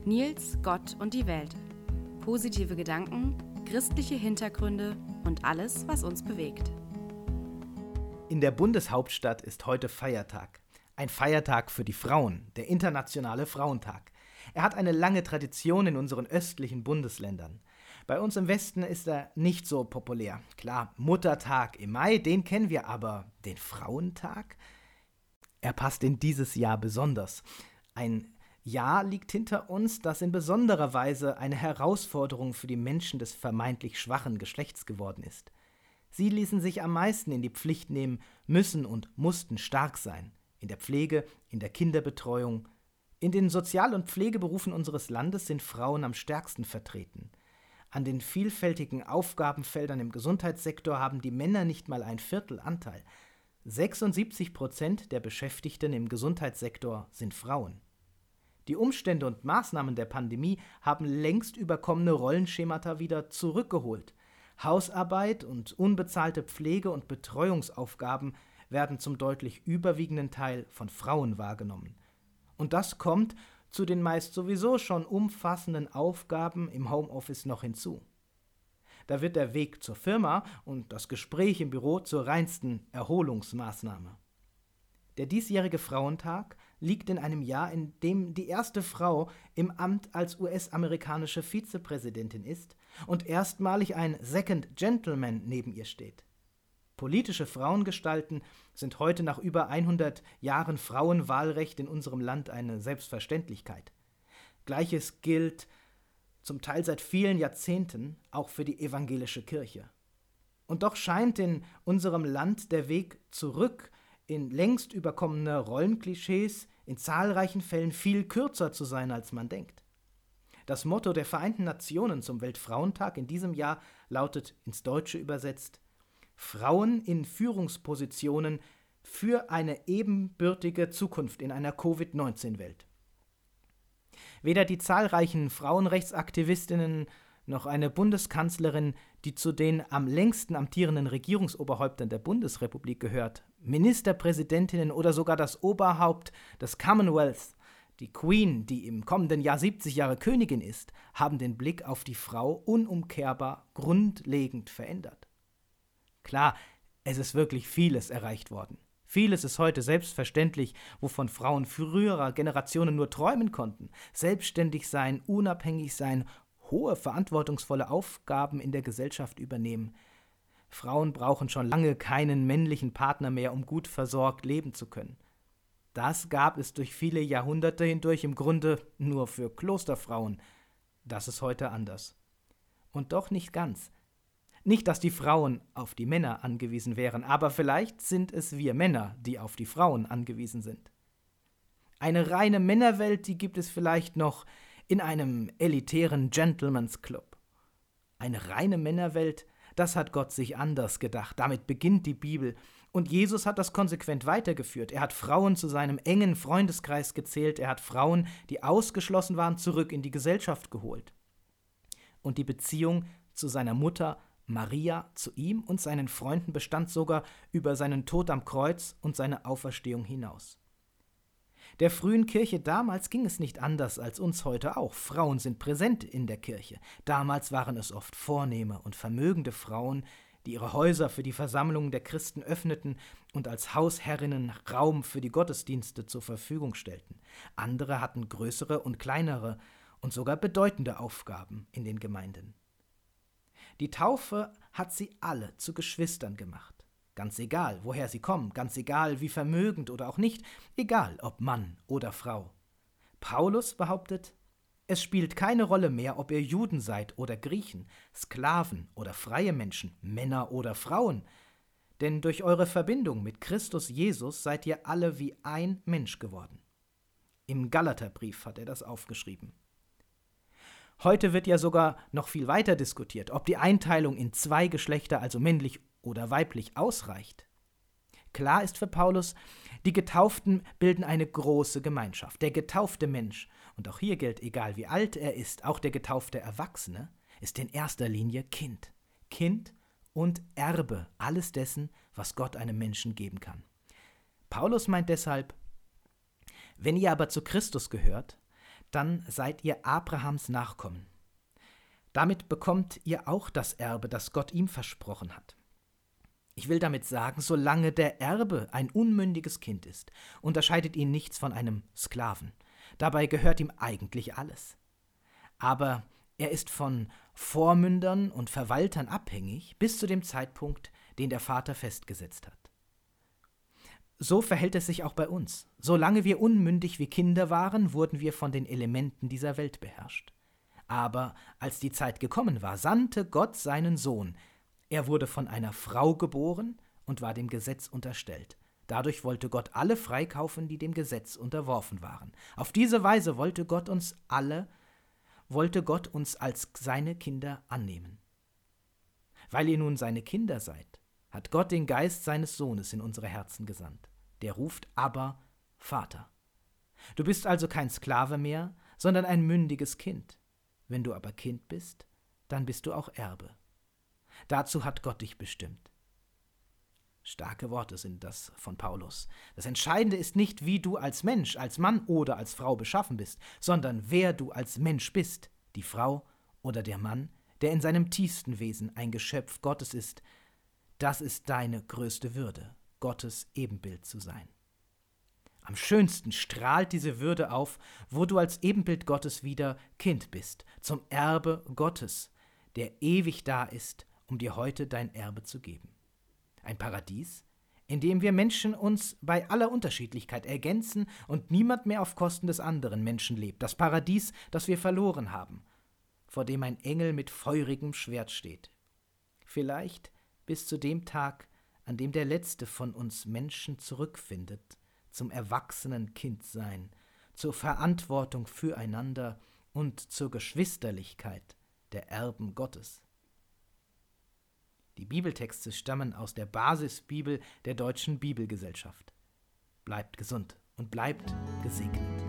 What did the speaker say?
Nils, Gott und die Welt. Positive Gedanken, christliche Hintergründe und alles, was uns bewegt. In der Bundeshauptstadt ist heute Feiertag. Ein Feiertag für die Frauen, der Internationale Frauentag. Er hat eine lange Tradition in unseren östlichen Bundesländern. Bei uns im Westen ist er nicht so populär. Klar, Muttertag im Mai, den kennen wir, aber den Frauentag? Er passt in dieses Jahr besonders. Ein Jahr liegt hinter uns, das in besonderer Weise eine Herausforderung für die Menschen des vermeintlich schwachen Geschlechts geworden ist. Sie ließen sich am meisten in die Pflicht nehmen, müssen und mussten stark sein. In der Pflege, in der Kinderbetreuung. In den Sozial- und Pflegeberufen unseres Landes sind Frauen am stärksten vertreten. An den vielfältigen Aufgabenfeldern im Gesundheitssektor haben die Männer nicht mal ein Viertel Anteil. 76% der Beschäftigten im Gesundheitssektor sind Frauen. Die Umstände und Maßnahmen der Pandemie haben längst überkommene Rollenschemata wieder zurückgeholt. Hausarbeit und unbezahlte Pflege- und Betreuungsaufgaben werden zum deutlich überwiegenden Teil von Frauen wahrgenommen. Und das kommt zu den meist sowieso schon umfassenden Aufgaben im Homeoffice noch hinzu. Da wird der Weg zur Firma und das Gespräch im Büro zur reinsten Erholungsmaßnahme. Der diesjährige Frauentag liegt in einem Jahr, in dem die erste Frau im Amt als US-amerikanische Vizepräsidentin ist und erstmalig ein Second Gentleman neben ihr steht. Politische Frauengestalten sind heute nach über 100 Jahren Frauenwahlrecht in unserem Land eine Selbstverständlichkeit. Gleiches gilt zum Teil seit vielen Jahrzehnten auch für die evangelische Kirche. Und doch scheint in unserem Land der Weg zurück in längst überkommene Rollenklischees in zahlreichen Fällen viel kürzer zu sein, als man denkt. Das Motto der Vereinten Nationen zum Weltfrauentag in diesem Jahr lautet ins Deutsche übersetzt: Frauen in Führungspositionen für eine ebenbürtige Zukunft in einer Covid-19-Welt. Weder die zahlreichen Frauenrechtsaktivistinnen noch eine Bundeskanzlerin, die zu den am längsten amtierenden Regierungsoberhäuptern der Bundesrepublik gehört, Ministerpräsidentinnen oder sogar das Oberhaupt des Commonwealth, die Queen, die im kommenden Jahr 70 Jahre Königin ist, haben den Blick auf die Frau unumkehrbar grundlegend verändert. Klar, es ist wirklich vieles erreicht worden. Vieles ist heute selbstverständlich, wovon Frauen früherer Generationen nur träumen konnten. Selbstständig sein, unabhängig sein, hohe verantwortungsvolle Aufgaben in der Gesellschaft übernehmen. Frauen brauchen schon lange keinen männlichen Partner mehr, um gut versorgt leben zu können. Das gab es durch viele Jahrhunderte hindurch im Grunde nur für Klosterfrauen. Das ist heute anders. Und doch nicht ganz. Nicht, dass die Frauen auf die Männer angewiesen wären, aber vielleicht sind es wir Männer, die auf die Frauen angewiesen sind. Eine reine Männerwelt, die gibt es vielleicht noch in einem elitären Gentleman's Club. Eine reine Männerwelt, das hat Gott sich anders gedacht. Damit beginnt die Bibel. Und Jesus hat das konsequent weitergeführt. Er hat Frauen zu seinem engen Freundeskreis gezählt. Er hat Frauen, die ausgeschlossen waren, zurück in die Gesellschaft geholt. Und die Beziehung zu seiner Mutter Maria, zu ihm und seinen Freunden bestand sogar über seinen Tod am Kreuz und seine Auferstehung hinaus. Der frühen Kirche damals ging es nicht anders als uns heute auch. Frauen sind präsent in der Kirche. Damals waren es oft vornehme und vermögende Frauen, die ihre Häuser für die Versammlungen der Christen öffneten und als Hausherrinnen Raum für die Gottesdienste zur Verfügung stellten. Andere hatten größere und kleinere und sogar bedeutende Aufgaben in den Gemeinden. Die Taufe hat sie alle zu Geschwistern gemacht. Ganz egal, woher sie kommen, ganz egal, wie vermögend oder auch nicht, egal, ob Mann oder Frau. Paulus behauptet, es spielt keine Rolle mehr, ob ihr Juden seid oder Griechen, Sklaven oder freie Menschen, Männer oder Frauen, denn durch eure Verbindung mit Christus Jesus seid ihr alle wie ein Mensch geworden. Im Galaterbrief hat er das aufgeschrieben. Heute wird ja sogar noch viel weiter diskutiert, ob die Einteilung in zwei Geschlechter, also männlich oder weiblich, ausreicht. Klar ist für Paulus, die Getauften bilden eine große Gemeinschaft. Der getaufte Mensch, und auch hier gilt, egal wie alt er ist, auch der getaufte Erwachsene, ist in erster Linie Kind. Kind und Erbe alles dessen, was Gott einem Menschen geben kann. Paulus meint deshalb, wenn ihr aber zu Christus gehört, dann seid ihr Abrahams Nachkommen. Damit bekommt ihr auch das Erbe, das Gott ihm versprochen hat. Ich will damit sagen, solange der Erbe ein unmündiges Kind ist, unterscheidet ihn nichts von einem Sklaven. Dabei gehört ihm eigentlich alles. Aber er ist von Vormündern und Verwaltern abhängig bis zu dem Zeitpunkt, den der Vater festgesetzt hat. So verhält es sich auch bei uns. Solange wir unmündig wie Kinder waren, wurden wir von den Elementen dieser Welt beherrscht. Aber als die Zeit gekommen war, sandte Gott seinen Sohn. Er wurde von einer Frau geboren und war dem Gesetz unterstellt. Dadurch wollte Gott alle freikaufen, die dem Gesetz unterworfen waren. Auf diese Weise wollte Gott uns als seine Kinder annehmen. Weil ihr nun seine Kinder seid, hat Gott den Geist seines Sohnes in unsere Herzen gesandt. Der ruft Abba, Vater. Du bist also kein Sklave mehr, sondern ein mündiges Kind. Wenn du aber Kind bist, dann bist du auch Erbe. Dazu hat Gott dich bestimmt. Starke Worte sind das von Paulus. Das Entscheidende ist nicht, wie du als Mensch, als Mann oder als Frau beschaffen bist, sondern wer du als Mensch bist, die Frau oder der Mann, der in seinem tiefsten Wesen ein Geschöpf Gottes ist. Das ist deine größte Würde, Gottes Ebenbild zu sein. Am schönsten strahlt diese Würde auf, wo du als Ebenbild Gottes wieder Kind bist, zum Erbe Gottes, der ewig da ist, um dir heute dein Erbe zu geben. Ein Paradies, in dem wir Menschen uns bei aller Unterschiedlichkeit ergänzen und niemand mehr auf Kosten des anderen Menschen lebt. Das Paradies, das wir verloren haben, vor dem ein Engel mit feurigem Schwert steht. Vielleicht bis zu dem Tag, an dem der letzte von uns Menschen zurückfindet, zum erwachsenen Kindsein, zur Verantwortung füreinander und zur Geschwisterlichkeit der Erben Gottes. Die Bibeltexte stammen aus der Basisbibel der Deutschen Bibelgesellschaft. Bleibt gesund und bleibt gesegnet.